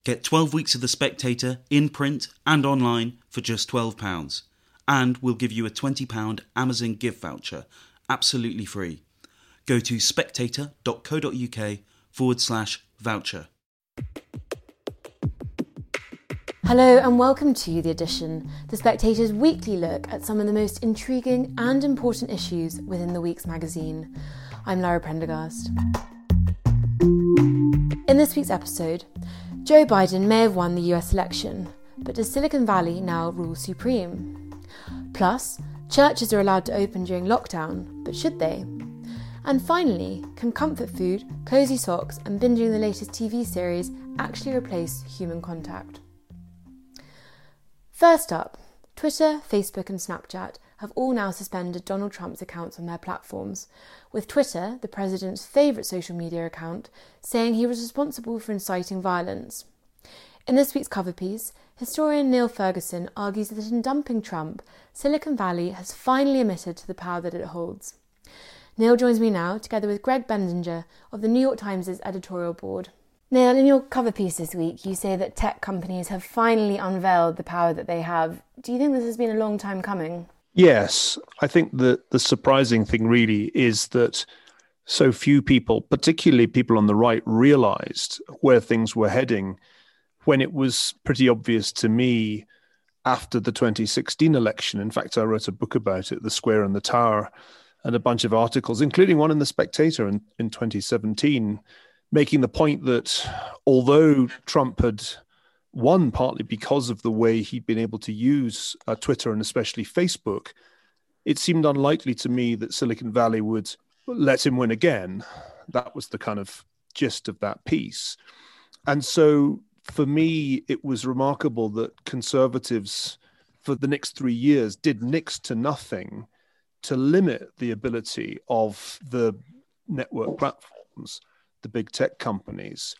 Get 12 weeks of The Spectator in print and online for just £12. And we'll give you a £20 Amazon gift voucher, absolutely free. Go to spectator.co.uk/voucher. Hello and welcome to The Edition, The Spectator's weekly look at some of the most intriguing and important issues within the week's magazine. I'm Lara Prendergast. In this week's episode, Joe Biden may have won the US election, but does Silicon Valley now rule supreme? Plus, churches are allowed to open during lockdown, but should they? And finally, can comfort food, cosy socks and binging the latest TV series actually replace human contact? First up, Twitter, Facebook and Snapchat have all now suspended Donald Trump's accounts on their platforms, with Twitter, the president's favourite social media account, saying he was responsible for inciting violence. In this week's cover piece, historian Neil Ferguson argues that in dumping Trump, Silicon Valley has finally admitted to the power that it holds. Neil joins me now, together with Greg Bendinger of the New York Times' editorial board. Neil, in your cover piece this week, you say that tech companies have finally unveiled the power that they have. Do you think this has been a long time coming? Yes, I think that the surprising thing really is that so few people, particularly people on the right, realized where things were heading when it was pretty obvious to me after the 2016 election. In fact, I wrote a book about it, The Square and the Tower, and a bunch of articles, including one in The Spectator in 2017, making the point that although Trump had won partly because of the way he'd been able to use Twitter and especially Facebook, it seemed unlikely to me that Silicon Valley would let him win again. That was the kind of gist of that piece. And so for me, it was remarkable that conservatives for the next 3 years did next to nothing to limit the ability of the network platforms, the big tech companies,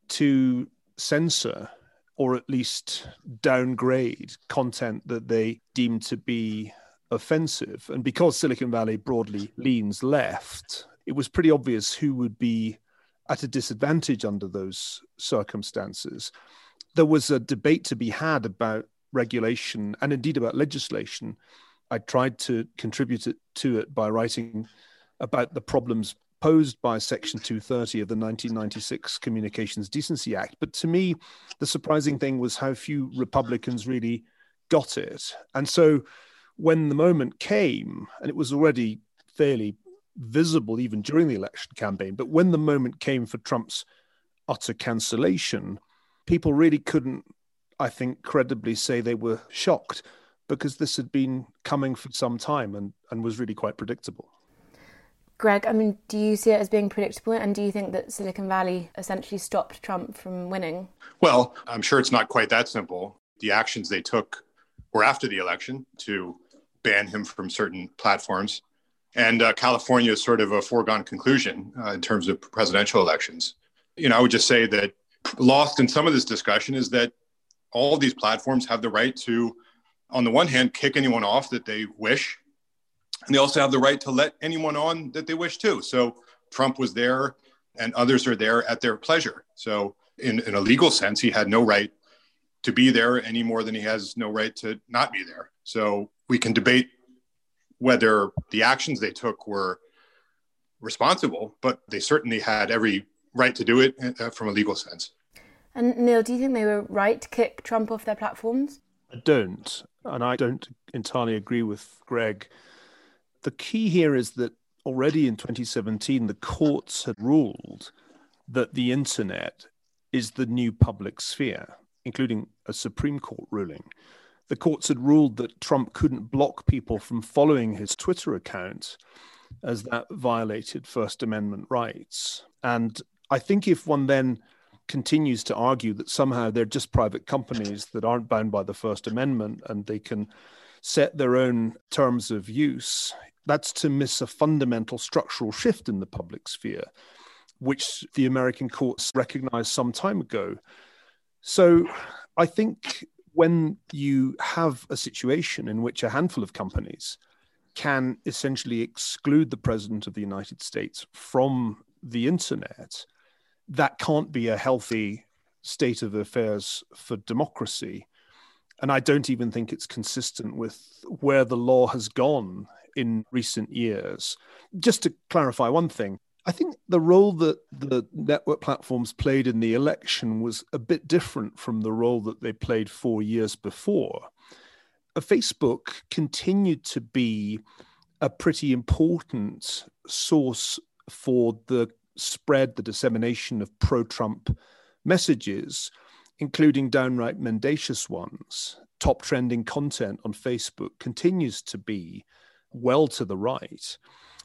to censor or at least downgrade content that they deem to be offensive. And because Silicon Valley broadly leans left, it was pretty obvious who would be at a disadvantage under those circumstances. There was a debate to be had about regulation and indeed about legislation. I tried to contribute to it by writing about the problems posed by Section 230 of the 1996 Communications Decency Act. But to me, the surprising thing was how few Republicans really got it. And so when the moment came, and it was already fairly visible even during the election campaign, but when the moment came for Trump's utter cancellation, people really couldn't, I think, credibly say they were shocked, because this had been coming for some time and was really quite predictable. Greg, do you see it as being predictable, and do you think that Silicon Valley essentially stopped Trump from winning? Well, I'm sure it's not quite that simple. The actions they took were after the election to ban him from certain platforms. And California is sort of a foregone conclusion in terms of presidential elections. I would just say that lost in some of this discussion is that all of these platforms have the right to, on the one hand, kick anyone off that they wish. And they also have the right to let anyone on that they wish to. So Trump was there and others are there at their pleasure. So in a legal sense, he had no right to be there any more than he has no right to not be there. So we can debate whether the actions they took were responsible, but they certainly had every right to do it from a legal sense. And Neil, do you think they were right to kick Trump off their platforms? I don't. And I don't entirely agree with Greg. The key here is that already in 2017, the courts had ruled that the internet is the new public sphere, including a Supreme Court ruling. The courts had ruled that Trump couldn't block people from following his Twitter account, as that violated First Amendment rights. And I think if one then continues to argue that somehow they're just private companies that aren't bound by the First Amendment and they can set their own terms of use, that's to miss a fundamental structural shift in the public sphere, which the American courts recognized some time ago. So I think when you have a situation in which a handful of companies can essentially exclude the President of the United States from the internet, that can't be a healthy state of affairs for democracy. And I don't even think it's consistent with where the law has gone in recent years. Just to clarify one thing, I think the role that the network platforms played in the election was a bit different from the role that they played 4 years before. Facebook continued to be a pretty important source for the spread, the dissemination of pro-Trump messages, including downright mendacious ones. Top trending content on Facebook continues to be well to the right.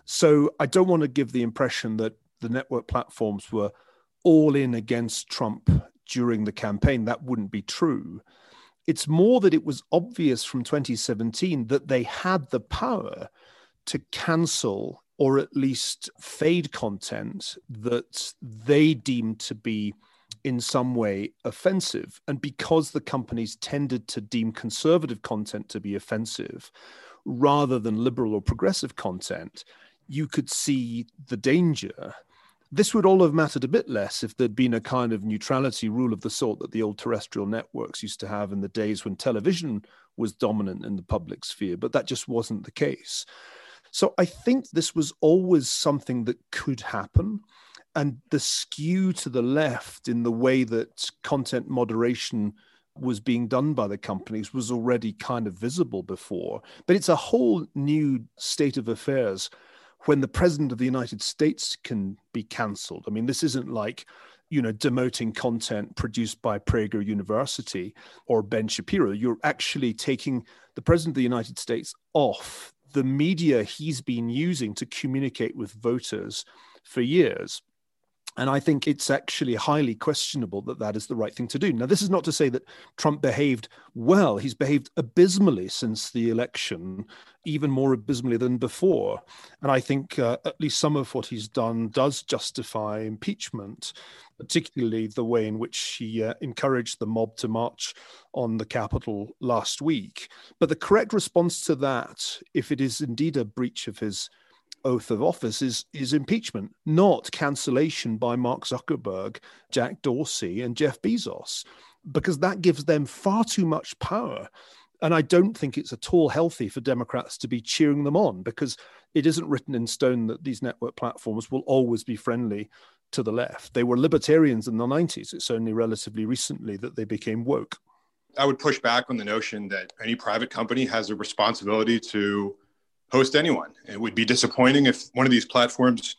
So I don't want to give the impression that the network platforms were all in against Trump during the campaign. That wouldn't be true. It's more that it was obvious from 2017 that they had the power to cancel or at least fade content that they deemed to be in some way offensive. And because the companies tended to deem conservative content to be offensive rather than liberal or progressive content, you could see the danger. This would all have mattered a bit less if there'd been a kind of neutrality rule of the sort that the old terrestrial networks used to have in the days when television was dominant in the public sphere, but that just wasn't the case. So I think this was always something that could happen. And the skew to the left in the way that content moderation was being done by the companies was already kind of visible before. But it's a whole new state of affairs when the president of the United States can be cancelled. I mean, this isn't like, demoting content produced by Prager University or Ben Shapiro. You're actually taking the president of the United States off the media he's been using to communicate with voters for years. And I think it's actually highly questionable that that is the right thing to do. Now, this is not to say that Trump behaved well. He's behaved abysmally since the election, even more abysmally than before. And I think at least some of what he's done does justify impeachment, particularly the way in which he encouraged the mob to march on the Capitol last week. But the correct response to that, if it is indeed a breach of his oath of office, is impeachment, not cancellation by Mark Zuckerberg, Jack Dorsey, and Jeff Bezos, because that gives them far too much power. And I don't think it's at all healthy for Democrats to be cheering them on, because it isn't written in stone that these network platforms will always be friendly to the left. They were libertarians in the 90s. It's only relatively recently that they became woke. I would push back on the notion that any private company has a responsibility to host anyone. It would be disappointing if one of these platforms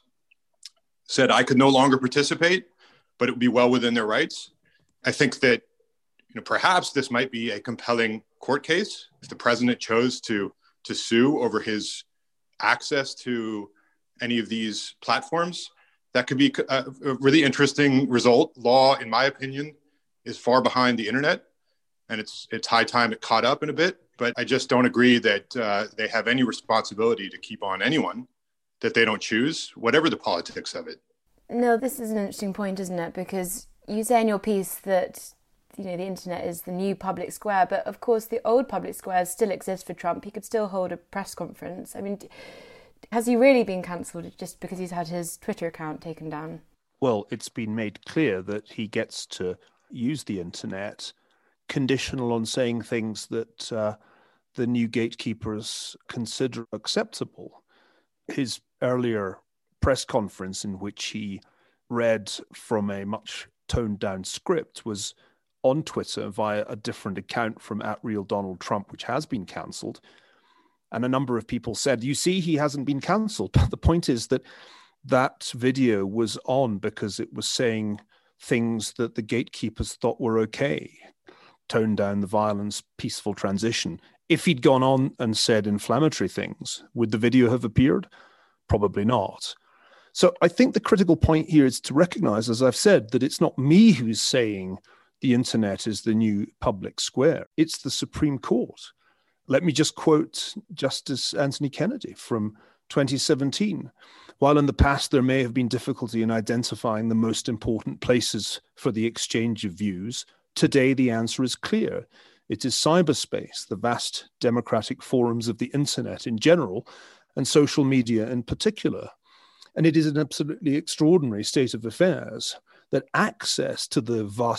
said, I could no longer participate, but it would be well within their rights. I think that perhaps this might be a compelling court case if the president chose to sue over his access to any of these platforms. That could be a really interesting result. Law, in my opinion, is far behind the internet, and it's high time it caught up in a bit. But I just don't agree that they have any responsibility to keep on anyone that they don't choose, whatever the politics of it. No, this is an interesting point, isn't it? Because you say in your piece that the internet is the new public square, but of course the old public squares still exist for Trump. He could still hold a press conference. I mean, has he really been cancelled just because he's had his Twitter account taken down? Well, it's been made clear that he gets to use the internet conditional on saying things that the new gatekeepers consider acceptable. His earlier press conference, in which he read from a much toned down script, was on Twitter via a different account from @RealDonaldTrump, which has been cancelled. And a number of people said, you see, he hasn't been cancelled. But the point is that that video was on because it was saying things that the gatekeepers thought were okay. Tone down the violence, peaceful transition. If he'd gone on and said inflammatory things, would the video have appeared? Probably not. So I think the critical point here is to recognize, as I've said, that it's not me who's saying the internet is the new public square. It's the Supreme Court. Let me just quote Justice Anthony Kennedy from 2017. While in the past there may have been difficulty in identifying the most important places for the exchange of views, today the answer is clear. It is cyberspace, the vast democratic forums of the internet in general, and social media in particular. And it is an absolutely extraordinary state of affairs that access to the vast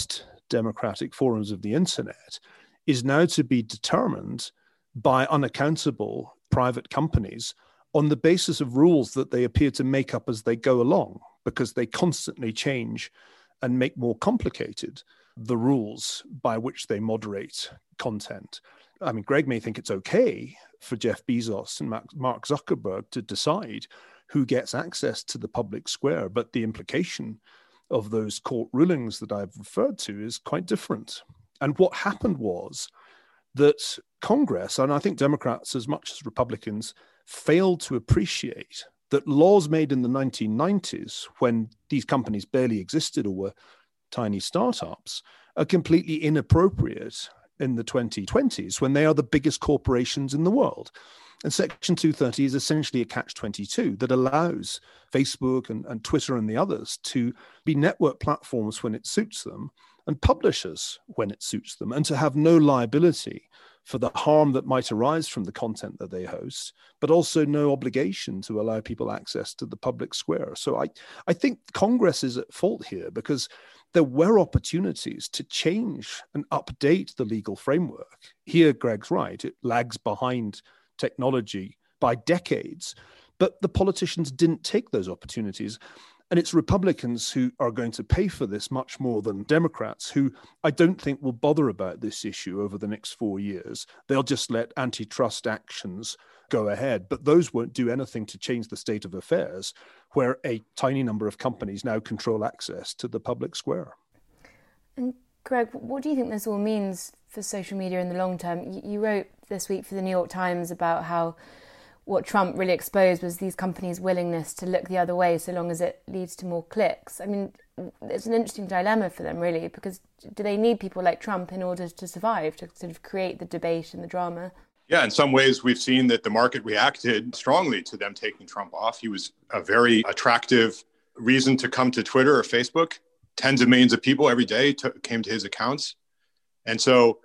democratic forums of the internet is now to be determined by unaccountable private companies on the basis of rules that they appear to make up as they go along, because they constantly change and make more complicated the rules by which they moderate content. I mean, Greg may think it's okay for Jeff Bezos and Mark Zuckerberg to decide who gets access to the public square, but the implication of those court rulings that I've referred to is quite different. And what happened was that Congress, and I think Democrats as much as Republicans, failed to appreciate that laws made in the 1990s, when these companies barely existed or were tiny startups, are completely inappropriate in the 2020s, when they are the biggest corporations in the world. And Section 230 is essentially a catch-22 that allows Facebook and Twitter and the others to be network platforms when it suits them and publishers when it suits them, and to have no liability for the harm that might arise from the content that they host, but also no obligation to allow people access to the public square. So I think Congress is at fault here, because there were opportunities to change and update the legal framework. Here, Greg's right, it lags behind technology by decades, but the politicians didn't take those opportunities. And it's Republicans who are going to pay for this much more than Democrats, who I don't think will bother about this issue over the next 4 years. They'll just let antitrust actions go ahead, but those won't do anything to change the state of affairs, where a tiny number of companies now control access to the public square. And Greg, what do you think this all means for social media in the long term? You wrote this week for the New York Times about how what Trump really exposed was these companies' willingness to look the other way so long as it leads to more clicks. I mean, it's an interesting dilemma for them, really, because do they need people like Trump in order to survive, to sort of create the debate and the drama? Yeah, in some ways, we've seen that the market reacted strongly to them taking Trump off. He was a very attractive reason to come to Twitter or Facebook. Tens of millions of people every day came to his accounts. And so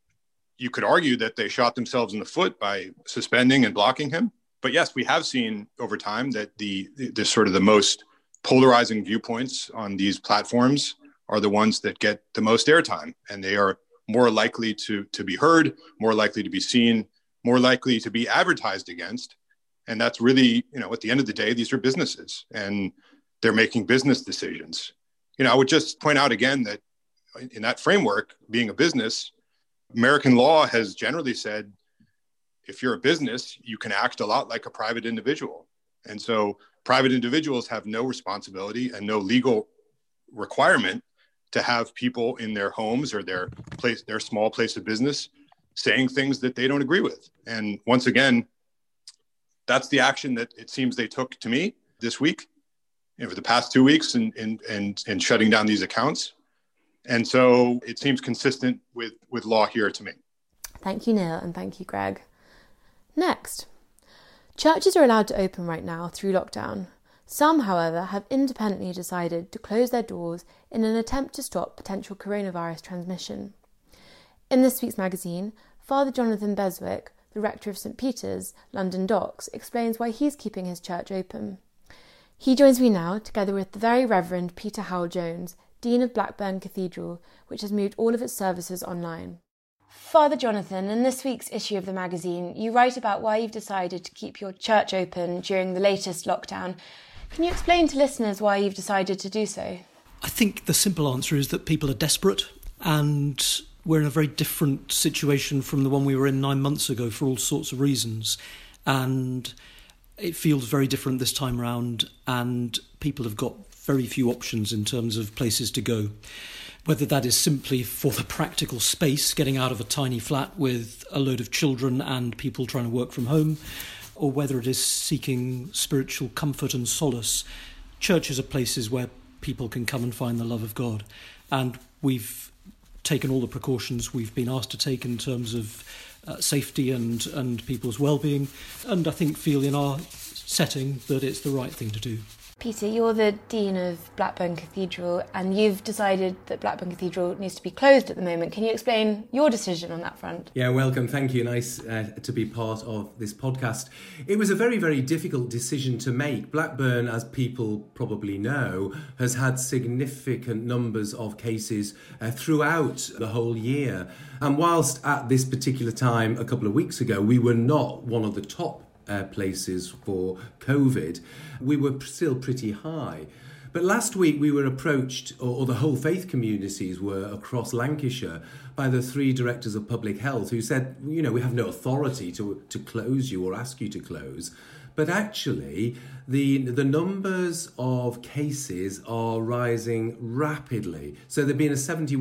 you could argue that they shot themselves in the foot by suspending and blocking him. But yes, we have seen over time that the sort of the most polarizing viewpoints on these platforms are the ones that get the most airtime, and they are more likely to be heard, more likely to be seen, more likely to be advertised against. And that's really, at the end of the day, these are businesses and they're making business decisions. I would just point out again that in that framework, being a business, American law has generally said, if you're a business, you can act a lot like a private individual. And so private individuals have no responsibility and no legal requirement to have people in their homes or their small place of business saying things that they don't agree with. And once again, that's the action that it seems they took to me this week, for the past 2 weeks and shutting down these accounts. And so it seems consistent with law here to me. Thank you, Neil, and thank you, Greg. Next, churches are allowed to open right now through lockdown. Some, however, have independently decided to close their doors in an attempt to stop potential coronavirus transmission. In this week's magazine, Father Jonathan Beswick, the rector of St Peter's, London Docks, explains why he's keeping his church open. He joins me now, together with the Very Reverend Peter Howell-Jones, Dean of Blackburn Cathedral, which has moved all of its services online. Father Jonathan, in this week's issue of the magazine, you write about why you've decided to keep your church open during the latest lockdown. Can you explain to listeners why you've decided to do so? I think the simple answer is that people are desperate, and we're in a very different situation from the one we were in 9 months ago for all sorts of reasons. And it feels very different this time round, and people have got very few options in terms of places to go. Whether that is simply for the practical space, getting out of a tiny flat with a load of children and people trying to work from home, or whether it is seeking spiritual comfort and solace, churches are places where people can come and find the love of God. And we've taken all the precautions we've been asked to take in terms of safety and people's well-being, and I think feel in our setting that it's the right thing to do. Peter, you're the Dean of Blackburn Cathedral and you've decided that Blackburn Cathedral needs to be closed at the moment. Can you explain your decision on that front? Yeah, welcome. Thank you. Nice to be part of this podcast. It was a very, very difficult decision to make. Blackburn, as people probably know, has had significant numbers of cases throughout the whole year. And whilst at this particular time, a couple of weeks ago, we were not one of the top places for COVID, we were still pretty high. But last week we were approached, or the whole faith communities were across Lancashire, by the 3 directors of public health who said, we have no authority to close you or ask you to close. But actually, the numbers of cases are rising rapidly. So there's been a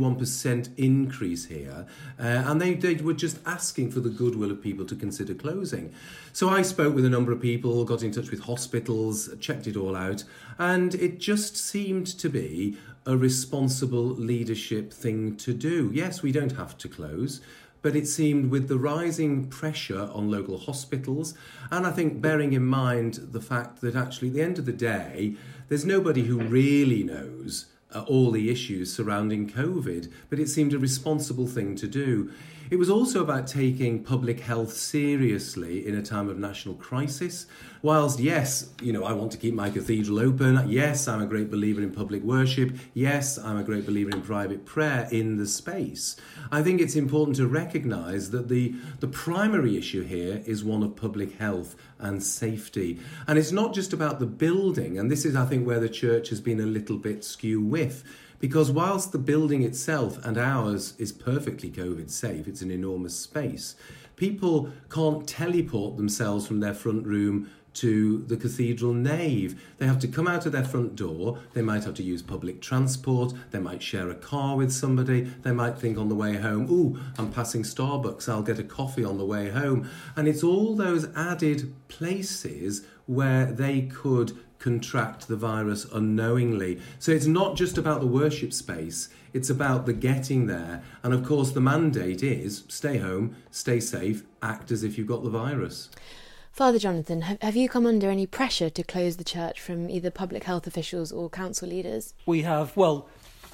71% increase here. And they were just asking for the goodwill of people to consider closing. So I spoke with a number of people, got in touch with hospitals, checked it all out. And it just seemed to be a responsible leadership thing to do. Yes, we don't have to close. But it seemed with the rising pressure on local hospitals, and I think bearing in mind the fact that actually at the end of the day, there's nobody who really knows all the issues surrounding COVID, but it seemed a responsible thing to do. It was also about taking public health seriously in a time of national crisis. Whilst, yes, I want to keep my cathedral open. Yes, I'm a great believer in public worship. Yes, I'm a great believer in private prayer in the space. I think it's important to recognise that the primary issue here is one of public health and safety. And it's not just about the building. And this is, I think, where the church has been a little bit skew-whiff. Because whilst the building itself and ours is perfectly COVID safe, it's an enormous space, people can't teleport themselves from their front room to the cathedral nave. They have to come out of their front door, they might have to use public transport, they might share a car with somebody, they might think on the way home, ooh, I'm passing Starbucks, I'll get a coffee on the way home. And it's all those added places where they could contract the virus unknowingly. So it's not just about the worship space, it's about the getting there. And of course the mandate is stay home, stay safe, act as if you've got the virus. Father Jonathan, have you come under any pressure to close the church from either public health officials or council leaders? We have, well,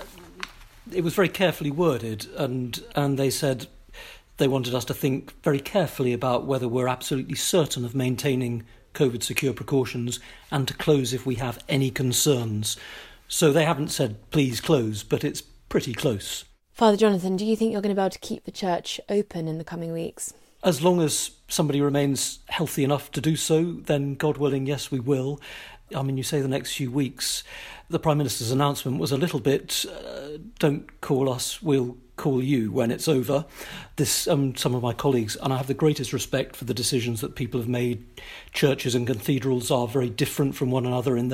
it was very carefully worded and they said they wanted us to think very carefully about whether we're absolutely certain of maintaining COVID secure precautions and to close if we have any concerns. So they haven't said please close, but it's pretty close. Father Jonathan, do you think you're going to be able to keep the church open in the coming weeks? As long as somebody remains healthy enough to do so, then God willing, yes, we will. I mean, you say the next few weeks. The Prime Minister's announcement was a little bit, don't call us, we'll call you when it's over. This, some of my colleagues, and I have the greatest respect for the decisions that people have made. Churches and cathedrals are very different from one another in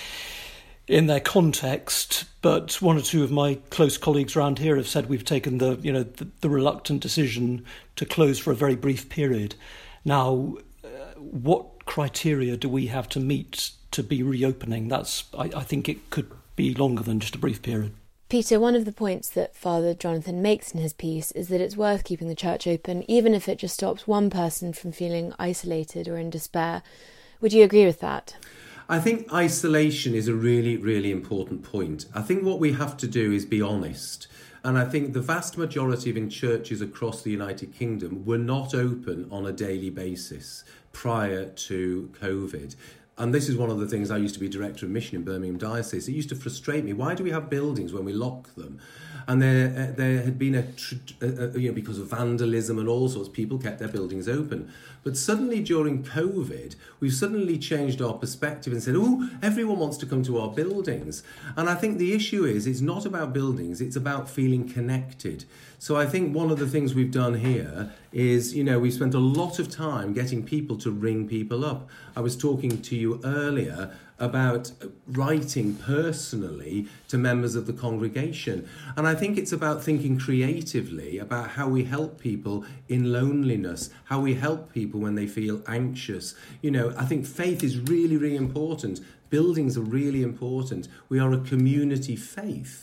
their context, but one or two of my close colleagues around here have said we've taken the reluctant decision to close for a very brief period. Now, what criteria do we have to meet to be reopening? I think it could be longer than just a brief period. Peter, one of the points that Father Jonathan makes in his piece is that it's worth keeping the church open, even if it just stops one person from feeling isolated or in despair. Would you agree with that? I think isolation is a really, really important point. I think what we have to do is be honest. And I think the vast majority of churches across the United Kingdom were not open on a daily basis prior to COVID. And this is one of the things, I used to be director of mission in Birmingham Diocese. It used to frustrate me. Why do we have buildings when we lock them? And there had been because of vandalism and all sorts, people kept their buildings open. But suddenly during COVID, we've suddenly changed our perspective and said, oh, everyone wants to come to our buildings. And I think the issue is, it's not about buildings, it's about feeling connected. So I think one of the things we've done here is, we've spent a lot of time getting people to ring people up. I was talking to you earlier about writing personally to members of the congregation. And I think it's about thinking creatively about how we help people in loneliness, how we help people when they feel anxious. I think faith is really, really important. Buildings are really important. We are a community faith.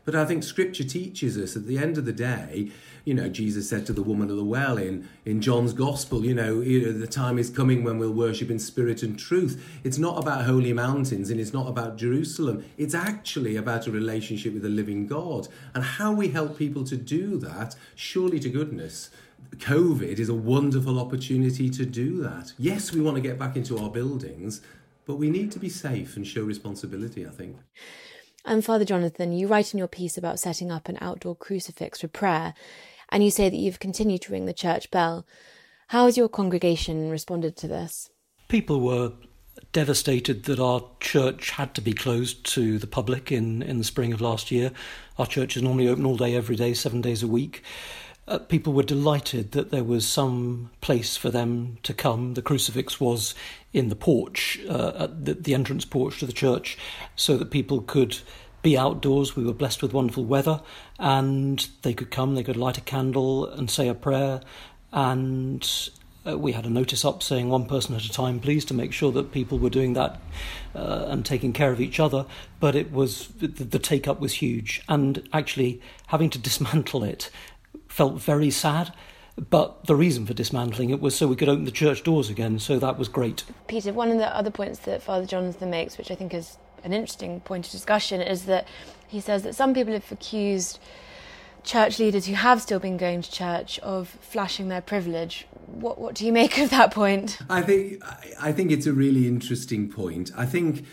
But I think Scripture teaches us at the end of the day, Jesus said to the woman at the well in John's Gospel, the time is coming when we'll worship in spirit and truth. It's not about holy mountains and it's not about Jerusalem. It's actually about a relationship with the living God. And how we help people to do that, surely to goodness, COVID is a wonderful opportunity to do that. Yes, we want to get back into our buildings, but we need to be safe and show responsibility, I think. And Father Jonathan, you write in your piece about setting up an outdoor crucifix for prayer, and you say that you've continued to ring the church bell. How has your congregation responded to this? People were devastated that our church had to be closed to the public in the spring of last year. Our church is normally open all day, every day, 7 days a week. People were delighted that there was some place for them to come. The crucifix was in the porch, at the entrance porch to the church, so that people could be outdoors. We were blessed with wonderful weather, and they could come, they could light a candle and say a prayer, and we had a notice up saying one person at a time, please, to make sure that people were doing that and taking care of each other. But it was the take-up was huge, and actually having to dismantle it felt very sad, but the reason for dismantling it was so we could open the church doors again, so that was great. Peter, one of the other points that Father Jonathan makes, which I think is an interesting point of discussion, is that he says that some people have accused church leaders who have still been going to church of flashing their privilege. What do you make of that point? I think it's a really interesting point. I think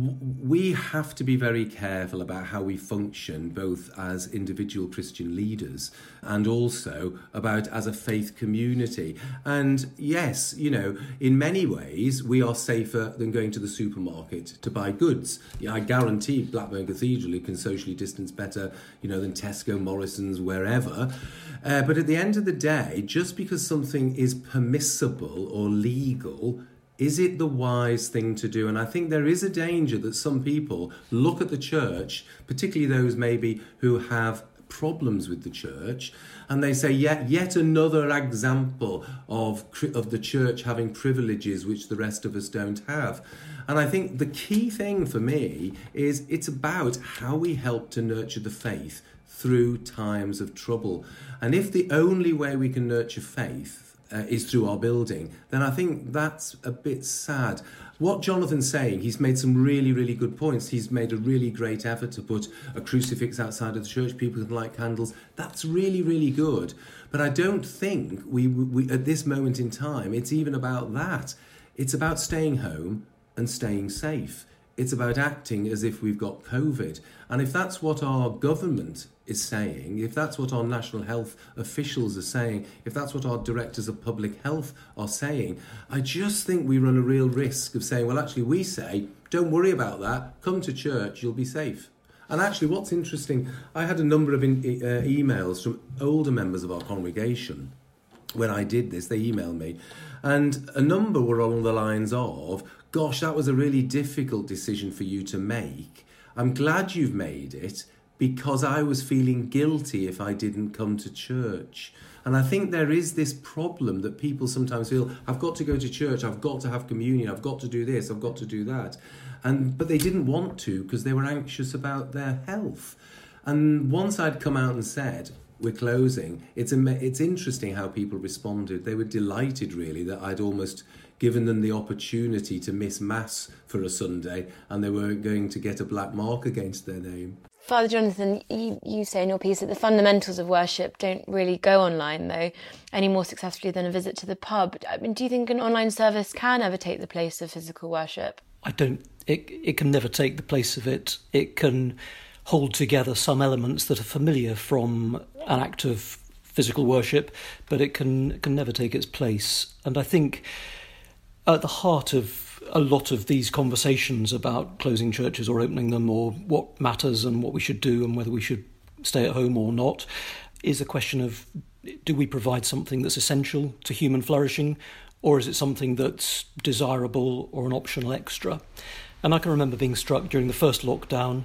we have to be very careful about how we function, both as individual Christian leaders and also about as a faith community. And yes, in many ways, we are safer than going to the supermarket to buy goods. I guarantee Blackburn Cathedral can socially distance better, than Tesco, Morrison's, wherever. But at the end of the day, just because something is permissible or legal, is it the wise thing to do? And I think there is a danger that some people look at the church, particularly those maybe who have problems with the church, and they say, yet another example of the church having privileges which the rest of us don't have. And I think the key thing for me is it's about how we help to nurture the faith through times of trouble. And if the only way we can nurture faith is through our building, then I think that's a bit sad. What Jonathan's saying, he's made some really, really good points. He's made a really great effort to put a crucifix outside of the church. People can light candles. That's really, really good. But I don't think we at this moment in time, it's even about that. It's about staying home and staying safe. It's about acting as if we've got COVID. And if that's what our government is saying, if that's what our national health officials are saying, if that's what our directors of public health are saying, I just think we run a real risk of saying, well, actually, we say, don't worry about that, come to church, you'll be safe. And actually, what's interesting, I had a number of emails from older members of our congregation. When I did this, they emailed me, and a number were along the lines of, gosh, that was a really difficult decision for you to make. I'm glad you've made it, because I was feeling guilty if I didn't come to church. And I think there is this problem that people sometimes feel, I've got to go to church, I've got to have communion, I've got to do this, I've got to do that. But they didn't want to because they were anxious about their health. And once I'd come out and said, we're closing, it's interesting how people responded. They were delighted, really, that I'd almost given them the opportunity to miss Mass for a Sunday, and they weren't going to get a black mark against their name. Father Jonathan, you say in your piece that the fundamentals of worship don't really go online, though, any more successfully than a visit to the pub. I mean, do you think an online service can ever take the place of physical worship? I don't. It can never take the place of it. It can hold together some elements that are familiar from an act of physical worship, but it can never take its place. And I think at the heart of a lot of these conversations about closing churches or opening them, or what matters and what we should do and whether we should stay at home or not, is a question of, do we provide something that's essential to human flourishing, or is it something that's desirable or an optional extra? And I can remember being struck during the first lockdown,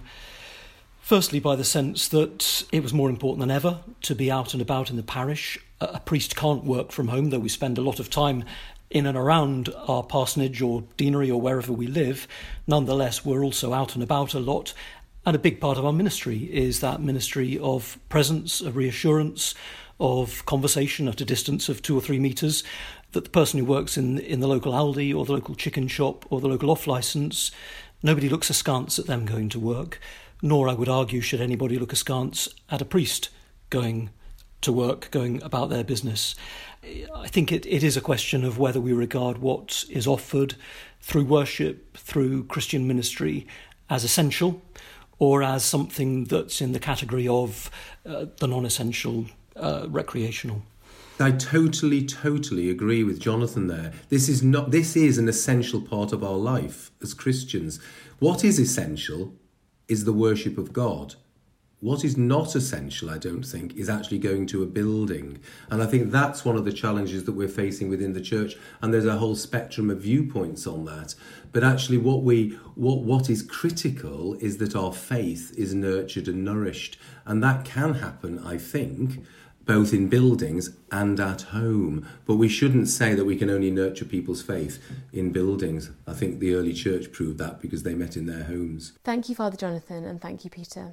firstly by the sense that it was more important than ever to be out and about in the parish. A priest can't work from home, though we spend a lot of time in and around our parsonage or deanery or wherever we live. Nonetheless, we're also out and about a lot, And a big part of our ministry is that ministry of presence, of reassurance, of conversation at a distance of 2 or 3 metres, that the person who works in the local Aldi or the local chicken shop or the local off-licence, nobody looks askance at them going to work, nor, I would argue, should anybody look askance at a priest going to work, going about their business. I think it is a question of whether we regard what is offered through worship, through Christian ministry, as essential, or as something that's in the category of the non-essential, recreational. I totally agree with Jonathan there. This is an essential part of our life as Christians. What is essential is the worship of God. What is not essential, I don't think, is actually going to a building. And I think that's one of the challenges that we're facing within the church. And there's a whole spectrum of viewpoints on that. But actually what is critical is that our faith is nurtured and nourished. And that can happen, I think, both in buildings and at home. But we shouldn't say that we can only nurture people's faith in buildings. I think the early church proved that because they met in their homes. Thank you, Father Jonathan, and thank you, Peter.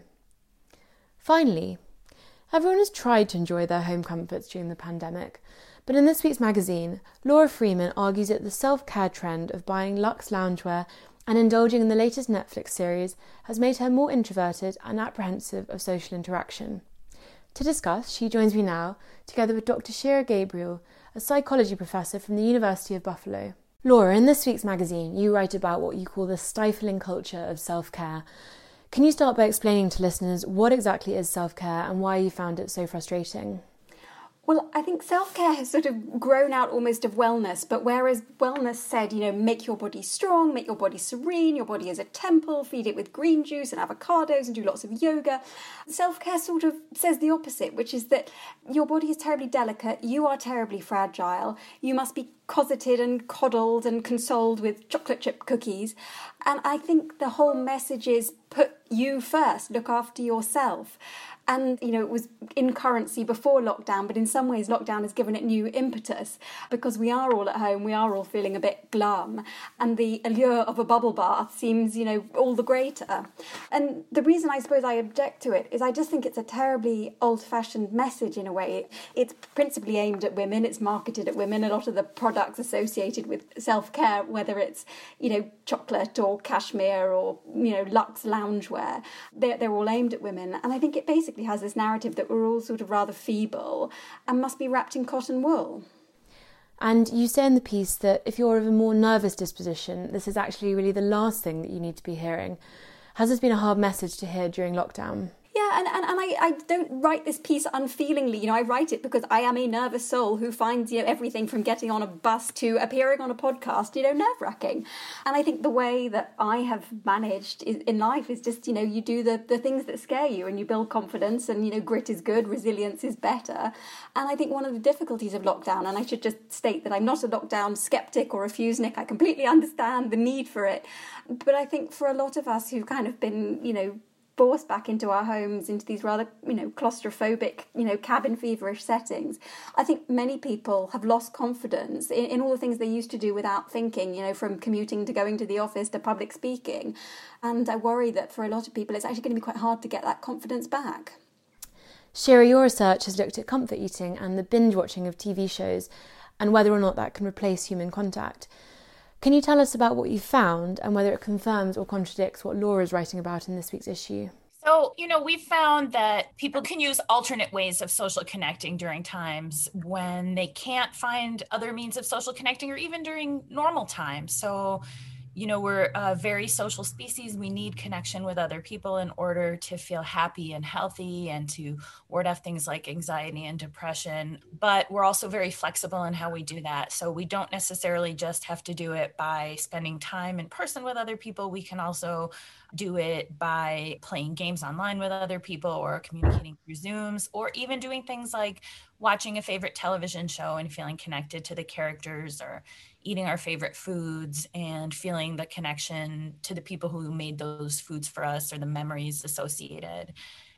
Finally, everyone has tried to enjoy their home comforts during the pandemic, but in this week's magazine, Laura Freeman argues that the self-care trend of buying luxe loungewear and indulging in the latest Netflix series has made her more introverted and apprehensive of social interaction. To discuss, she joins me now, together with Dr. Shira Gabriel, a psychology professor from the University of Buffalo. Laura, in this week's magazine, you write about what you call the stifling culture of self-care. Can you start by explaining to listeners what exactly is self-care and why you found it so frustrating? Well, I think self-care has sort of grown out almost of wellness, but whereas wellness said, make your body strong, make your body serene, your body is a temple, feed it with green juice and avocados and do lots of yoga, self-care sort of says the opposite, which is that your body is terribly delicate, you are terribly fragile, you must be cosseted and coddled and consoled with chocolate chip cookies. And I think the whole message is put you first, look after yourself. And, it was in currency before lockdown, but in some ways lockdown has given it new impetus because we are all at home, we are all feeling a bit glum, and the allure of a bubble bath seems, all the greater. And the reason I suppose I object to it is I just think it's a terribly old-fashioned message in a way. It's principally aimed at women, it's marketed at women. A lot of the products associated with self-care, whether it's, chocolate or cashmere or, luxe loungewear, they're all aimed at women. And I think it basically has this narrative that we're all sort of rather feeble and must be wrapped in cotton wool. And you say in the piece that if you're of a more nervous disposition, this is actually really the last thing that you need to be hearing. Has this been a hard message to hear during lockdown? Yeah, and I don't write this piece unfeelingly. I write it because I am a nervous soul who finds, everything from getting on a bus to appearing on a podcast, nerve-wracking. And I think the way that I have managed in life is just, you do the things that scare you and you build confidence and, grit is good, resilience is better. And I think one of the difficulties of lockdown, and I should just state that I'm not a lockdown skeptic or a fusenik, I completely understand the need for it. But I think for a lot of us who've kind of been, forced back into our homes, into these rather, claustrophobic, cabin feverish settings. I think many people have lost confidence in all the things they used to do without thinking, from commuting to going to the office to public speaking. And I worry that for a lot of people, it's actually going to be quite hard to get that confidence back. Shira, your research has looked at comfort eating and the binge watching of TV shows and whether or not that can replace human contact. Can you tell us about what you found and whether it confirms or contradicts what Laura is writing about in this week's issue? So, we've found that people can use alternate ways of social connecting during times when they can't find other means of social connecting or even during normal times. So, we're a very social species. We need connection with other people in order to feel happy and healthy and to ward off things like anxiety and depression. But we're also very flexible in how we do that. So we don't necessarily just have to do it by spending time in person with other people. We can also do it by playing games online with other people or communicating through Zooms, or even doing things like watching a favorite television show and feeling connected to the characters, or eating our favorite foods and feeling the connection to the people who made those foods for us or the memories associated.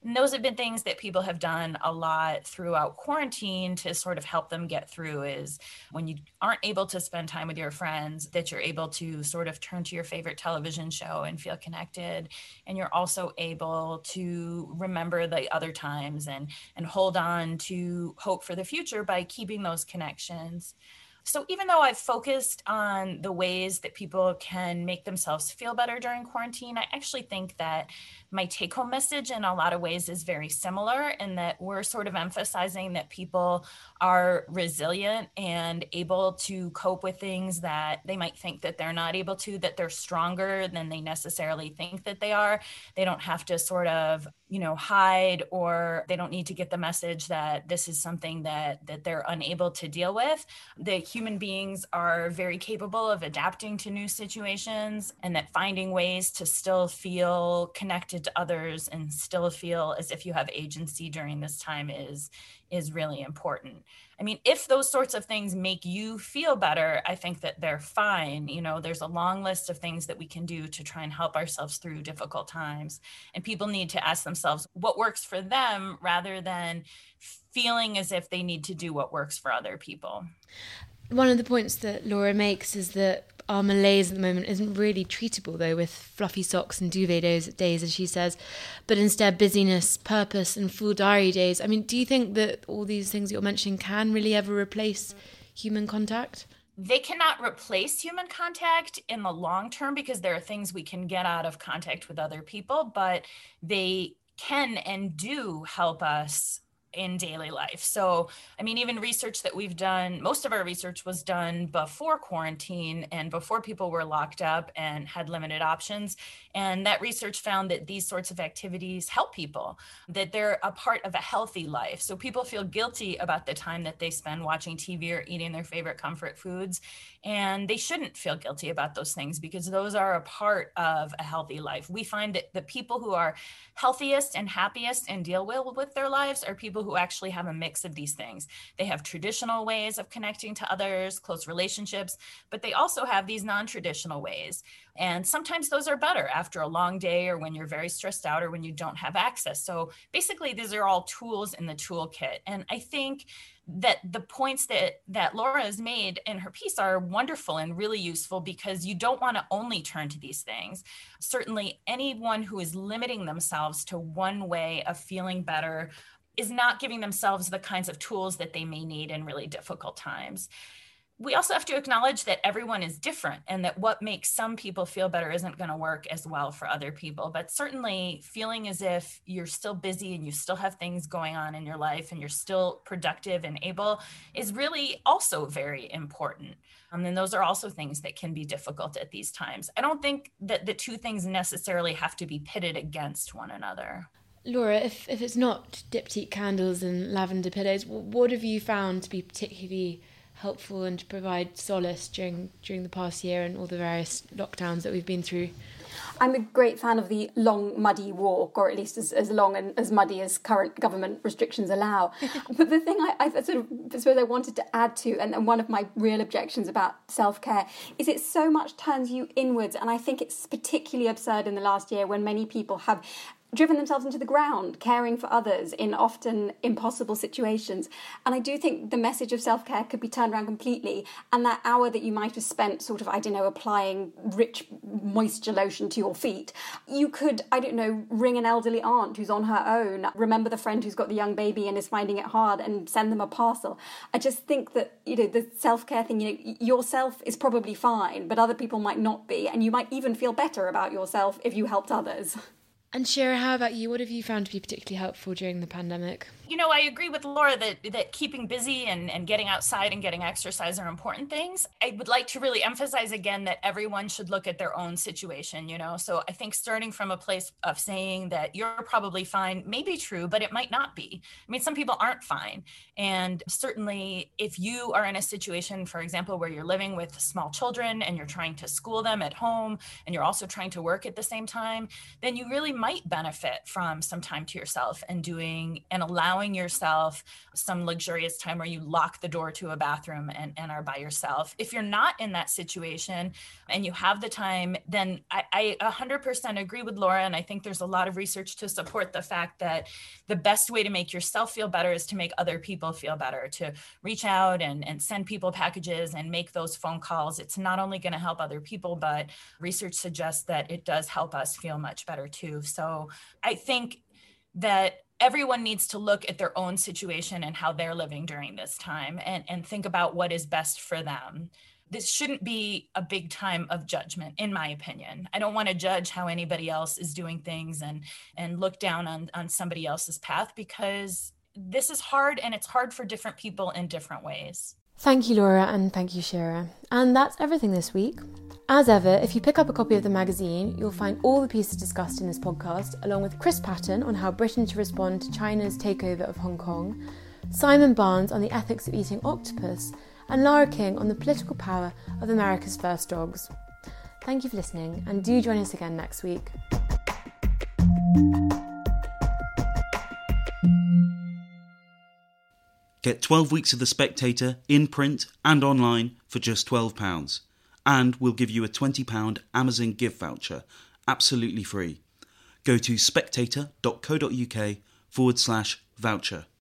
And those have been things that people have done a lot throughout quarantine to sort of help them get through, is when you aren't able to spend time with your friends, that you're able to sort of turn to your favorite television show and feel connected. And you're also able to remember the other times and hold on to hope for the future by keeping those connections. So even though I've focused on the ways that people can make themselves feel better during quarantine, I actually think that my take-home message in a lot of ways is very similar, in that we're sort of emphasizing that people are resilient and able to cope with things that they might think that they're not able to, that they're stronger than they necessarily think that they are. They don't have to sort of, hide, or they don't need to get the message that this is something that they're unable to deal with. The human beings are very capable of adapting to new situations, and that finding ways to still feel connected to others and still feel as if you have agency during this time is really important. I mean, if those sorts of things make you feel better, I think that they're fine. There's a long list of things that we can do to try and help ourselves through difficult times. And people need to ask themselves what works for them rather than feeling as if they need to do what works for other people. One of the points that Laura makes is that our malaise at the moment isn't really treatable, though, with fluffy socks and duvet days, as she says, but instead busyness, purpose and full diary days. I mean, do you think that all these things you're mentioning can really ever replace human contact? They cannot replace human contact in the long term, because there are things we can get out of contact with other people, but they can and do help us in daily life. So, I mean, even research that we've done, most of our research was done before quarantine and before people were locked up and had limited options. And that research found that these sorts of activities help people, that they're a part of a healthy life. So people feel guilty about the time that they spend watching TV or eating their favorite comfort foods. And they shouldn't feel guilty about those things, because those are a part of a healthy life. We find that the people who are healthiest and happiest and deal well with their lives are people who actually have a mix of these things. They have traditional ways of connecting to others, close relationships, but they also have these non-traditional ways. And sometimes those are better after a long day, or when you're very stressed out, or when you don't have access. So basically, these are all tools in the toolkit. And I think that the points that Laura has made in her piece are wonderful and really useful, because you don't want to only turn to these things. Certainly, anyone who is limiting themselves to one way of feeling better is not giving themselves the kinds of tools that they may need in really difficult times. We also have to acknowledge that everyone is different, and that what makes some people feel better isn't going to work as well for other people. But certainly feeling as if you're still busy and you still have things going on in your life and you're still productive and able is really also very important. And those are also things that can be difficult at these times. I don't think that the two things necessarily have to be pitted against one another. Laura, if it's not diptyque candles and lavender pillows, what have you found to be particularly helpful and to provide solace during the past year and all the various lockdowns that we've been through? I'm a great fan of the long, muddy walk, or at least as long and as muddy as current government restrictions allow. But the thing I suppose I wanted to add to, and one of my real objections about self-care, is it so much turns you inwards. And I think it's particularly absurd in the last year, when many people have driven themselves into the ground, caring for others in often impossible situations. And I do think the message of self-care could be turned around completely. And that hour that you might have spent sort of, applying rich moisture lotion to your feet, you could, ring an elderly aunt who's on her own, remember the friend who's got the young baby and is finding it hard, and send them a parcel. I just think that, the self-care thing, yourself is probably fine, but other people might not be. And you might even feel better about yourself if you helped others. And Shira, how about you? What have you found to be particularly helpful during the pandemic? I agree with Laura that keeping busy and getting outside and getting exercise are important things. I would like to really emphasize again that everyone should look at their own situation, So I think starting from a place of saying that you're probably fine may be true, but it might not be. I mean, some people aren't fine. And certainly if you are in a situation, for example, where you're living with small children and you're trying to school them at home and you're also trying to work at the same time, then you really might benefit from some time to yourself and doing and allowing yourself some luxurious time where you lock the door to a bathroom and are by yourself. If you're not in that situation and you have the time, then I 100% agree with Laura. And I think there's a lot of research to support the fact that the best way to make yourself feel better is to make other people feel better, to reach out and send people packages and make those phone calls. It's not only going to help other people, but research suggests that it does help us feel much better too. So I think that everyone needs to look at their own situation and how they're living during this time and think about what is best for them. This shouldn't be a big time of judgment, in my opinion. I don't want to judge how anybody else is doing things and look down on somebody else's path, because this is hard, and it's hard for different people in different ways. Thank you, Laura, and thank you, Shira. And that's everything this week. As ever, if you pick up a copy of the magazine, you'll find all the pieces discussed in this podcast, along with Chris Patton on how Britain should respond to China's takeover of Hong Kong, Simon Barnes on the ethics of eating octopus, and Lara King on the political power of America's first dogs. Thank you for listening, and do join us again next week. Get 12 weeks of The Spectator in print and online for just £12. And we'll give you a £20 Amazon gift voucher, absolutely free. Go to spectator.co.uk/voucher.